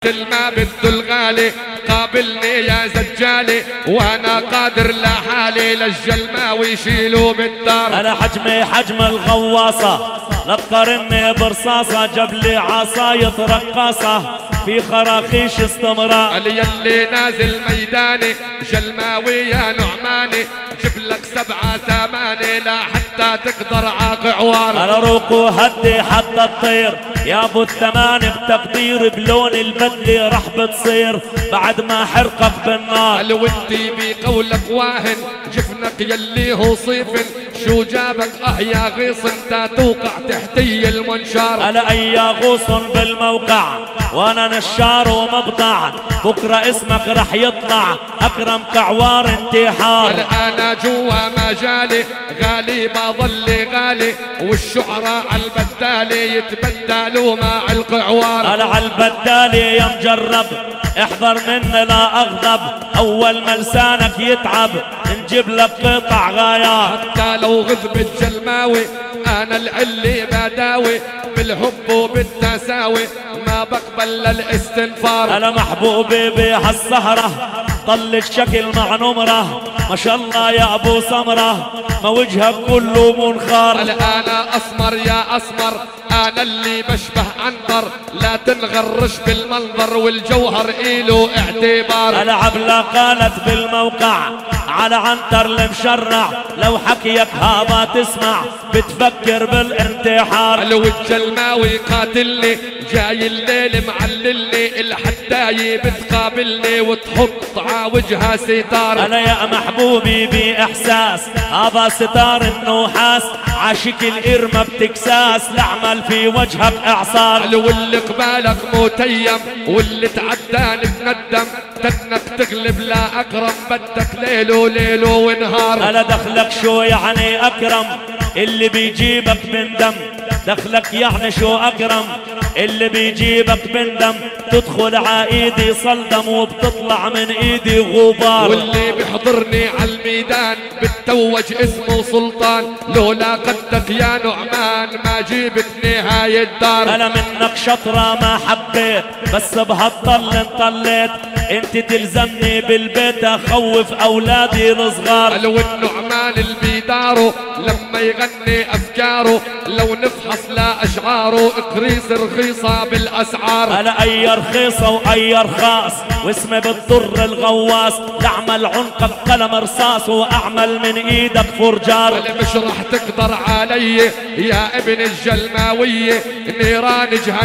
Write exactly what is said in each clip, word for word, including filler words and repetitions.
ما بده الغالي قابلني يا زجالي وانا قادر لحالي للجلماوي يشيلوا بالدار. انا حجمي حجم الغواصة لا تقارني برصاصة، جاب لي عصاية رقاصة في خراخيش استمرار. يلي نازل ميداني جلماوي يا نعماني جيب لك سبعة ثمانية لا حتى تقدر عاق عوار. انا روقو هدي حتى تطير يا ابو الثماني بتقدير بلون البدلة رح بتصير بعد ما حرقك بالنار. الودي بقولك واهن جفنك يلي هو صيفن شو جابك اه يا غيص انت توقع تحتي المنشار. انا اي غوص بالموقع وانا نشار ومقطع بكره اسمك رح يطلع اكرم كعوار انتحار. انا جوا مجالي غالي بظل غالي والشعراء عالبدالي يتبدلوا مع القعوار. انا عالبدالي يا مجرب احذر مني لا اغضب اول ما لسانك يتعب نجيب لك قطع غايات. حتى لو غضب الجلماوي انا العلي بداوي بالحب وبالتساوي ما بقبل للاستنفار. انا محبوبي بهالسهرة طل الشكل مع نمرة ما شاء الله يا ابو سمرة ما وجهك كله منخار. انا اسمر يا اسمر انا اللي بشبه عنتر لا تنغرش بالمنظر والجوهر إله اعتبار. انا عبلة قالت بالموقع على عنتر المشرع لو حكيك هذا تسمع بتفكر بالانتحار. الجلماوي قاتلني جاي الليل معللني الحداية بتقابلني وتحط ع وجهها ستار. انا يا محبوبي باحساس هذا ستار النحاس عاشق الارمة بتكساس لعمل في وجهك اعصار. واللي قبالك متيم واللي تعداني بندم تنك تغلب لا اكرم بدك ليل وليل ونهار. انا دخلك شو يعني اكرم اللي بيجيبك من دم دخلك يعني شو اكرم اللي بيجيبك من دم تدخل عايدي صلدم وبتطلع من ايدي غبار. واللي بيحضرني عالميدان بتوج اسمه سلطان لولا قدك يا نعمان ما جيبتني هاي الدار. انا منك شطرة ما حبيت بس بهالطل انطليت انت تلزمني بالبيت اخوف اولادي الصغار. والنعمان البيدارو لما يغني افكاره لو نفحص لا اشعاره اقريص رخيصة بالاسعار. انا اي رخيصة واي رخاص واسمي بالضر الغواص لاعمل عنقك قلم رصاص واعمل من ايدك فرجار. مش رح تقدر علي يا ابن الجلماوية نيران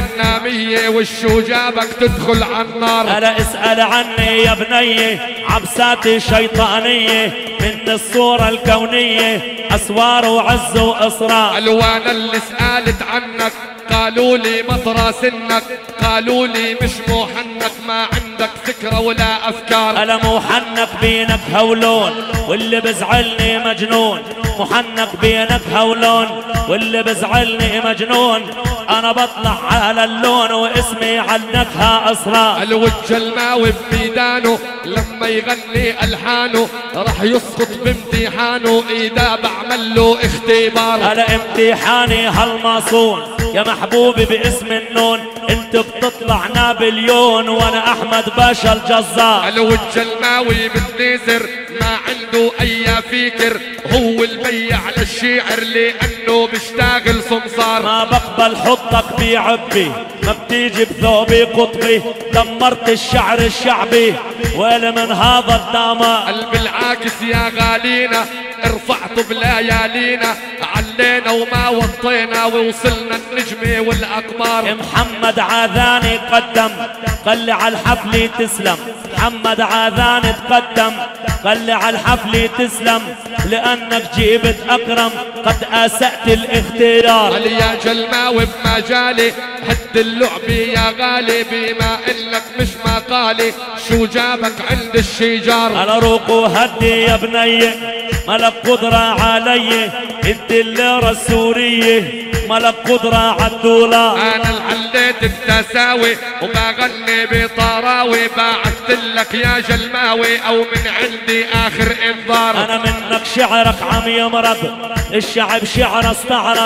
جهنمية والشو جابك تدخل عالنار. انا اسأل عني يا بني عبساتي شيطانية من الصورة الكونية اسوار وعز واصرار. الوانا اللي سألت عنك قالوا لي مطرى سنك قالوا لي مش محنك ما عندك فكرة ولا افكار. انا محنك بينك هولون واللي بزعلني مجنون محنك بينك هولون واللي بزعلني مجنون انا بطلع على اللون واسمي عنكها اسرار. الجلماوي بميدانه لما يغني الحانه رح يسقط بامتحانه اذا بعمل له اختبار. انا امتحاني هالماصون يا محبوبي باسم النون انت بتطلع نابليون وانا احمد باشا الجزار. الجلماوي بالنيزر ما عنده اي فكر هو البيع للشعر لانه بيشتغل سمسار. ما بقبل حطك بعبي ما بتيجي بثوبي قطبي دمرت الشعر الشعبي ولا من هذا الدمار. بالعاكس يا غالينا ارفعتوا بليالينا علينا وما وطينا ووصلنا النجمة والاقمار. محمد عاذاني قدم قل على الحفل تسلم محمد عاذاني تقدم قل على الحفل تسلم لانك جيبت اكرم قد اسأت الاختيار. قال يا جلماوي بمجالي حد اللعب يا غالي بما انك مش مقالي شو جابك عند الشجار. انا روقو هدي يا بني ملك قدرة علي انت الليرة السورية ملك قدرة عالدولار. انا العليت التساوي وبغني بطراوي بعثت لك يا جلماوي او من عندي اخر انذار. انا منك شعرك عم يمرض الشعب شعر استعرض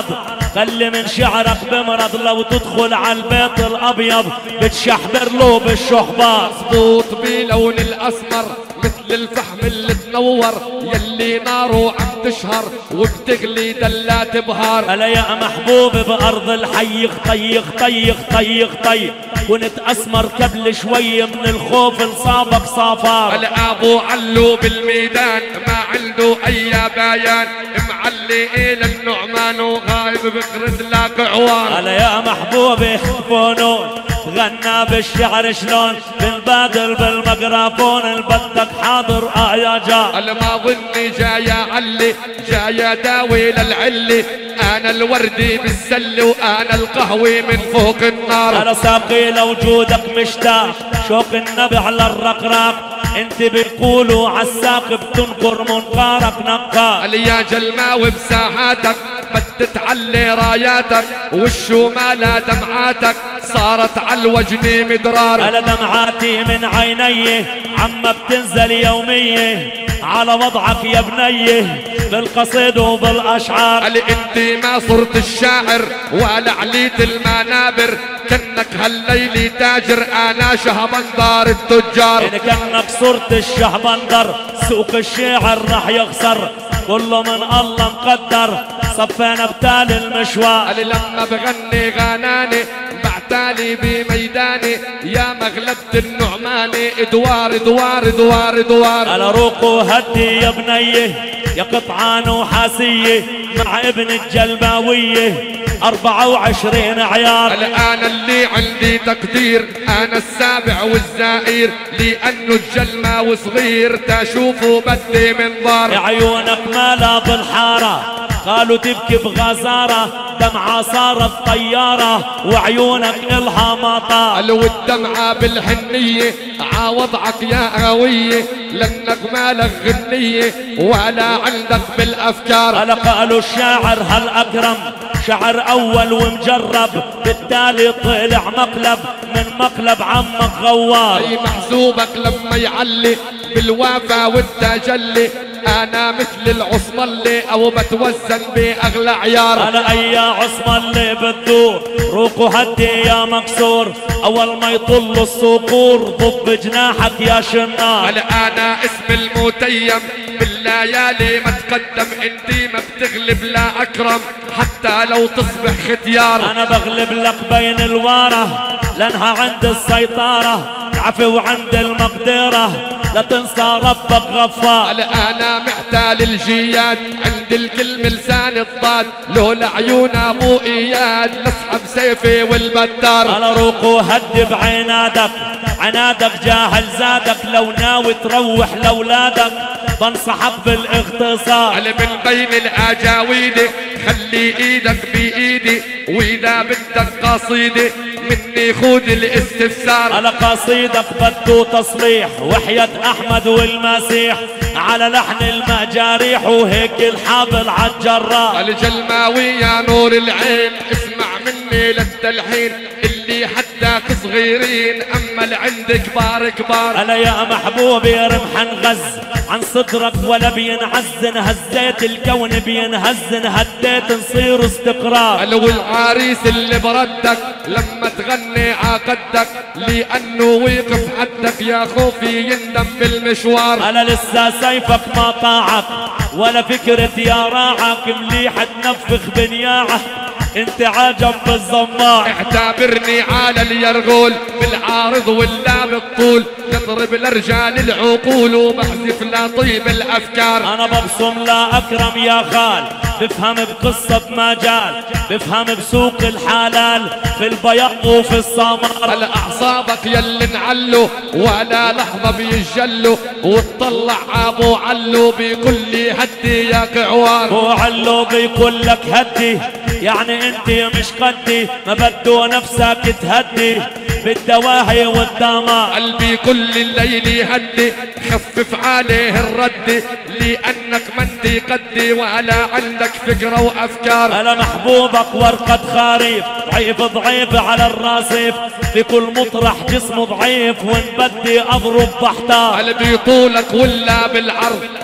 خلي من شعرك بمرض لو تدخل على البيت الابيض بتشحبر له بالشحبار. مظبوط بلون الاسمر مثل الفحم اللي تنور يلي ناره عم تشهر وبتغلي دلات بهار. هلا يا محبوب بارض الحي طيخ طيخ طيخ طيخ كنت اسمر قبل شوي من الخوف لصابك صافار. هلا ابو علو بالميدان ما عنده اي بيان معلي الى النعمان وغايب بخرج لك عوار. هلا يا محبوبي فنون غنى بالشعر شلون بالبادل بالميكروفون البدك حاضر اه يا جار. هلا ما ظني جاي علي جاي داوي للعلي انا الوردي بالسل وانا القهوي من فوق النار. هلا ساقي لوجودك مشتاق شوق النبي على الرقراق انت بيقولوا عالساق بتنكر منقارك نقار. هلا يا جلماوي بساحاتك بدت علي راياتك والشمالة دمعاتك صارت على الوجن مدرار. هلا دمعاتي من عيني عم بتنزل يومية على وضعك يا بنيه بالقصيد وبالاشعار. هلا انت ما صرت الشاعر ولا عليت المنابر كنك هالليلي تاجر انا شهبندر التجار. إن كنك صرت الشهبندر سوق الشعر راح يخسر كله من الله مقدر صفينا بتالي المشوار. هلا لما بغني غناني بعتالي بميداني يا مغلبة النعماني ادوار ادوار ادوار ادوار. هلا روقوا هدي يا بنيه يا قطعان وحاسية مع ابن الجلباوية أربعة وعشرين عيار. هلا انا اللي عندي تقدير انا السابع والزائر لانه الجلماوي صغير تشوفوا بدي منظار. عيونك مالا بالحارة قالوا تبكي بغزارة دمعة صارت طيارة وعيونك إلها مطار. لو الدمعة بالحنية عوضعك يا قوية لانك مالك غنية ولا عندك بالافكار. هلا قالوا الشاعر هل اكرم شعر اول ومجرب بالتالي طلع مقلب من مقلب عمك غوار. اي محسوبك لما يعلي بالوافا والتجلي انا مثل العصملي او بتوزن باغلى عيار. انا اي عصملي بتدور روقوا هدي يا مكسور اول ما يطل الصقور ضب جناحك يا شنار. هلا انا اسم المتيم بالليالي ما تقدم انتي ما بتغلب لا اكرم حتى لو تصبح ختيار. انا بغلب لك بين الواره لانها عند السيطره العفو وعند المقدره لا تنسى ربك غفار. هلا انا محتال الجياد عند الكلمة لسان الضاد لولا عيون ابو اياد نسحب سيفي والبتار. انا روقوا هد بعنادك عنادك جاهل زادك لو ناوي تروح لاولادك بنصحك بالاغتصاب. على من بين الاجاويد خلي ايدك بايدي واذا بدك قصيدة مني خود الاستفسار. على قصيدك بده تصليح وحياة احمد والمسيح على لحن المجاريح وهيك الحابل عالجراح. الجلماوي يا نور العين اسمع مني للتلحين اللي حداك صغيرين اما اللي عندك كبار كبار. هلا يا محبوبي رمح نغز عن صدرك ولا بينعزن هزيت الكون بينهزن هديت نصير استقرار. لو العريس اللي بردك لما تغني عقدك لانه ويقف حدك يا خوفي يندم بالمشوار. انا لسه سيفك ما طاعك ولا فكرة يا راعك مليح تنفخ بنياعه انت عجب بالزمار. اعتبرني على اليرغول بالعارض ولا بالطول يضرب لرجال العقول وبحذف لطيب الافكار. انا ببصم لا اكرم يا خال بفهم بقصة مجال بفهم بسوق الحلال في البيق وفي السمر. على اعصابك يلي نعلو ولا لحظة بيجلو وتطلع ابو علو بيقول لي هدي يا كعوار. ابو علو بيقول لك هدي يعني انت مش قدي ما بده نفسك تهدي بالدواهي والدمار. قلبي كل الليل يهدي خفف عليه الرد لانك ما انت قدي ولا عندك فكرة وافكار. انا محبوبك ورقة خريف ضعيف ضعيف على الرصيف في كل مطرح جسم ضعيف وان بدي اضرب بحتار. قلبي طولك ولا بالعرض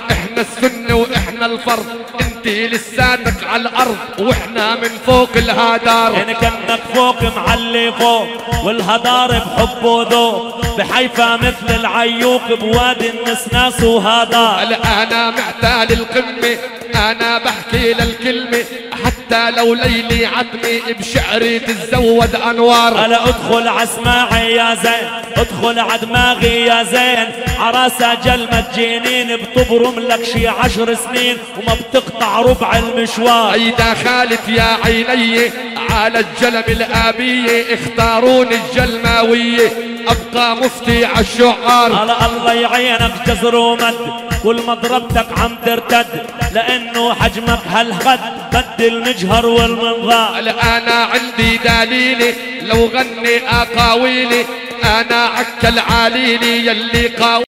احنا السنة واحنا الفرض، انتي لساتك على الارض واحنا من فوق الهدار. ان كنك فوق معلي فوق والهدار بحب وذوق، بحيفا مثل العيوق بوادي النسناس وهدار. انا معتال القمة انا بحكي للكلمة، حتى لو ليلي عتمي بشعري تتزود انوار. الا ادخل عسماعي يا زين، ادخل عدماغي يا زين، عراسة جلمة جنين بتبرم لك شي عشر سنين وما بتقطع ربع المشوار. ايدا خالت يا عيني على الجلم الابية، اختاروني الجلماوية ابقى مفتي عالشعار. الا الله يعينك جزر ومد، كل ما ضربتك عم ترتد، لانه حجمك هالقد بدل المجهر والمنظار. انا عندي دليلي لو غني اقاويلي، انا عكل عليلي يلي قاوي